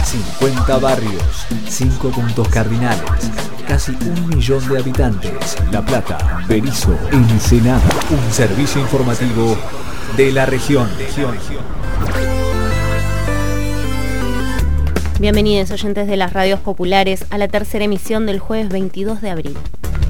50 barrios, 5 puntos cardinales, casi 1 millón de habitantes. La Plata, Berisso, Ensenada. Un servicio informativo de la región. Bienvenidos oyentes de las radios populares a la tercera emisión del jueves 22 de abril.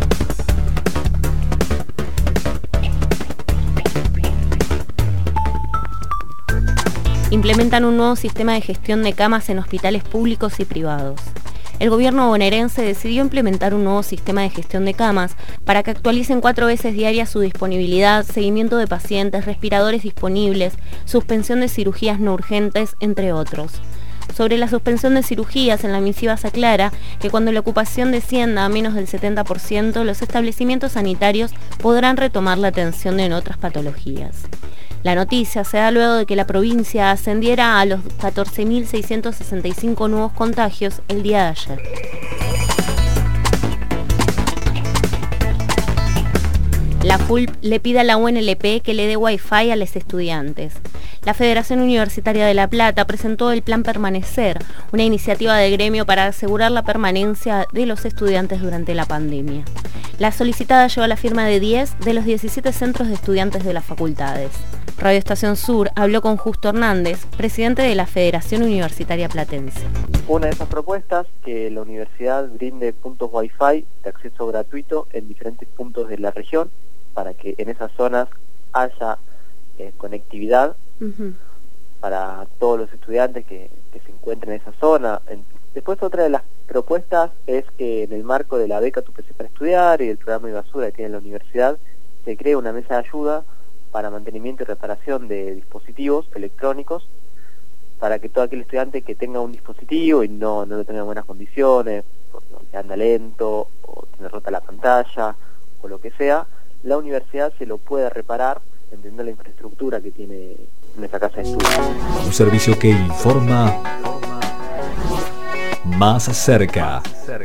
Implementan un nuevo sistema de gestión de camas en hospitales públicos y privados. El gobierno bonaerense decidió implementar un nuevo sistema de gestión de camas para que actualicen 4 veces diarias su disponibilidad, seguimiento de pacientes, respiradores disponibles, suspensión de cirugías no urgentes, entre otros. Sobre la suspensión de cirugías, en la misiva se aclara que cuando la ocupación descienda a menos del 70%, los establecimientos sanitarios podrán retomar la atención en otras patologías. La noticia se da luego de que la provincia ascendiera a los 14.665 nuevos contagios el día de ayer. La FULP le pide a la UNLP que le dé Wi-Fi a los estudiantes. La Federación Universitaria de La Plata presentó el Plan Permanecer, una iniciativa del gremio para asegurar la permanencia de los estudiantes durante la pandemia. La solicitada lleva la firma de 10 de los 17 centros de estudiantes de las facultades. Radio Estación Sur habló con Justo Hernández, presidente de la Federación Universitaria Platense. Una de esas propuestas, que la universidad brinde puntos Wi-Fi de acceso gratuito en diferentes puntos de la región, para que en esas zonas haya conectividad para todos los estudiantes que se encuentren en esa zona. Después, otra de las propuestas es que en el marco de la beca Tu PC para Estudiar y el programa de basura que tiene la universidad, se cree una mesa de ayuda para mantenimiento y reparación de dispositivos electrónicos, para que todo aquel estudiante que tenga un dispositivo y no lo tenga en buenas condiciones, porque anda lento, o tiene rota la pantalla, o lo que sea, la universidad se lo puede reparar, entendiendo la infraestructura que tiene nuestra casa de estudio. Un servicio que informa más cerca.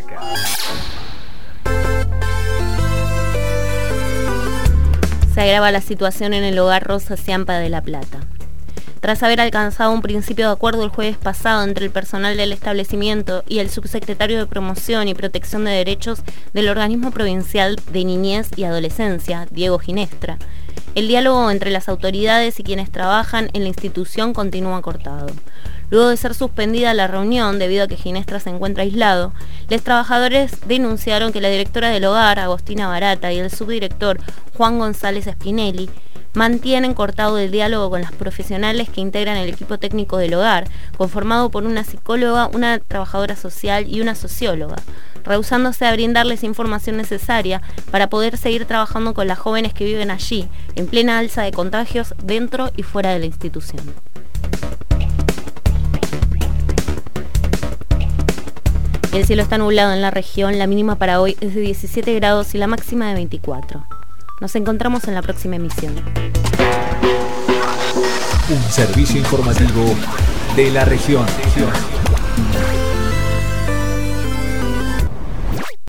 Se agrava la situación en el hogar Rosa Ciampa de La Plata. Tras haber alcanzado un principio de acuerdo el jueves pasado entre el personal del establecimiento y el subsecretario de Promoción y Protección de Derechos del Organismo Provincial de Niñez y Adolescencia, Diego Ginestra, el diálogo entre las autoridades y quienes trabajan en la institución continúa cortado. Luego de ser suspendida la reunión debido a que Ginestra se encuentra aislado, los trabajadores denunciaron que la directora del hogar, Agostina Barata, y el subdirector, Juan González Spinelli, mantienen cortado el diálogo con las profesionales que integran el equipo técnico del hogar, conformado por una psicóloga, una trabajadora social y una socióloga, rehusándose a brindarles información necesaria para poder seguir trabajando con las jóvenes que viven allí, en plena alza de contagios dentro y fuera de la institución. El cielo está nublado en la región, la mínima para hoy es de 17 grados y la máxima de 24. Nos encontramos en la próxima emisión. Un servicio informativo de la región.